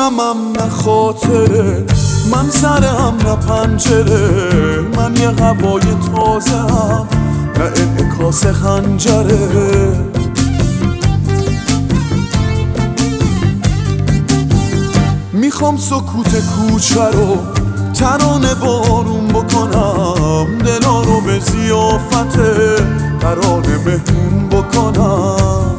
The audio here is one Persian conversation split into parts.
خودمم نه خاطره، من سرم نه پنجره، من یه هوای تازه هم نه انعکاس خنجره. میخوام سکوت کوچه رو ترانه بارون بکنم، دلا رو به ضیافت ترانه مهمون بکنم.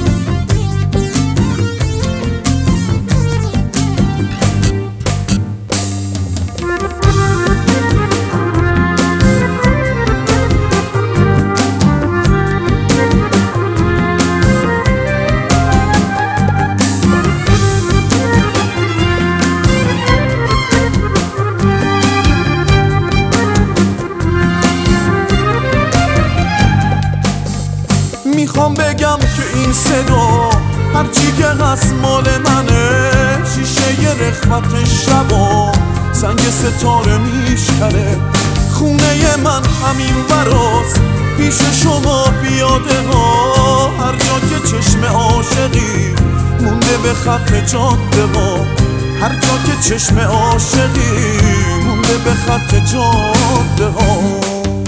میخوام بگم که این صدا هرچی که هست مال منه، شیشه رخوت شبا سنگ ستاره میشکنه. خونه من همین براست پیش شما پیاده ها، هر جا که چشم عاشقی مونده به خط جاده ها، هر جا که چشم عاشقی مونده به خط جاده ها.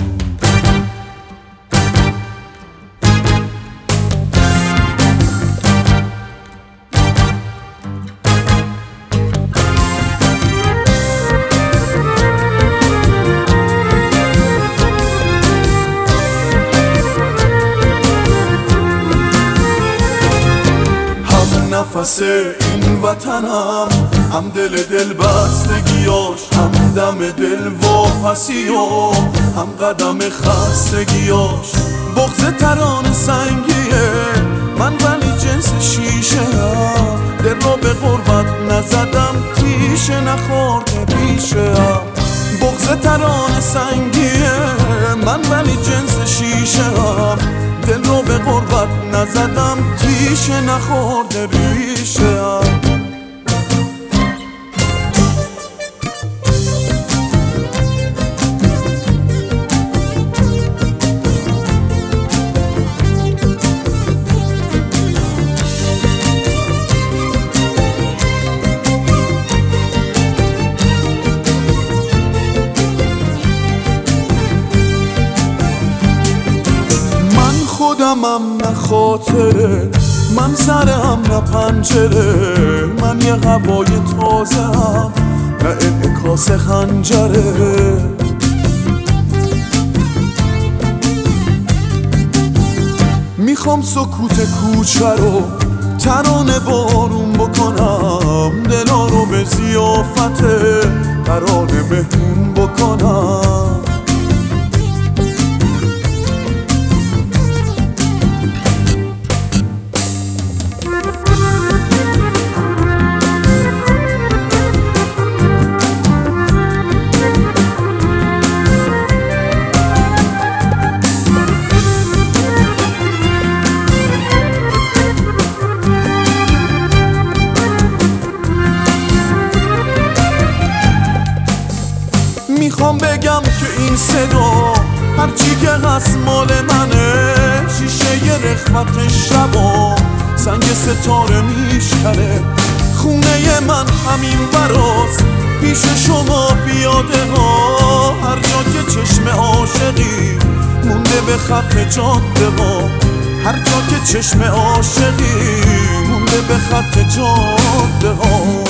نفس این وطنم، هم دل بستگیاش، هم دم دل واپسیو، هم قدم خستگیاش. بغض ترانه سنگیه من ولی جنس شیشه هم، دل رو به غربت نزدم تیشه نخورده پیشه هم. بغض ترانه سنگیه من ولی جنس شیشه هم، دل رو به غربت نزدم تیشه نخورده ریشه هم. خودمم نه خاطره، من سرم نه پنجره، من یه هوای تازه هم نه انعکاس خنجره. میخوام سکوت کوچه رو ترانه بارون بکنم، دلا رو به ضیافت ترانه مهمون بکنم. میخوام بگم که این صدا هرچی که هست مال منه، شیشه رخوت شبا سنگ ستاره میشکنه. خونه من همین براست پیش شما پیاده ها، هر جا که چشم عاشقی مونده به خط جاده ها، هر جا که چشم عاشقی مونده به خط جاده ها.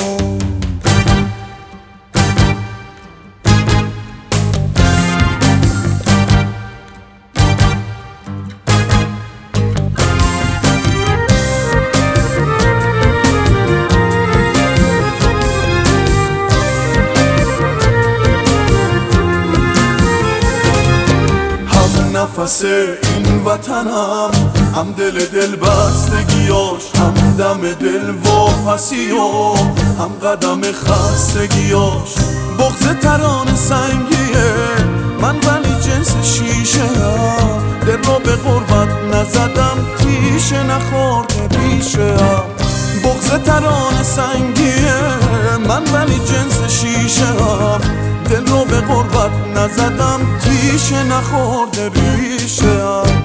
نفس این وطنم، هم دل بستگیاش، هم دم دل واپسیو، هم قدم خستگیاش. بغض ترانه سنگیه من ولی جنس شیشه هم، دل رو به غربت نزدم تیشه نخورده پیشه هم. بغض ترانه سنگیه من ولی جنس شیشه هم، دل رو به غربت نزدم تیشه نخورده ریشه هم.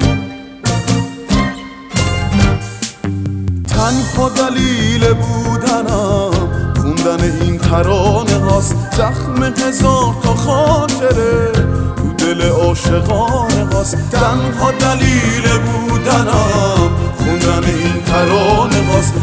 تنها دلیل بودنم خوندن خوندن این ترانه هاست زخم هزار تا خاطره تو دل عاشقانه هاست تنها دلیل بودنم خوندن این ترانه هاست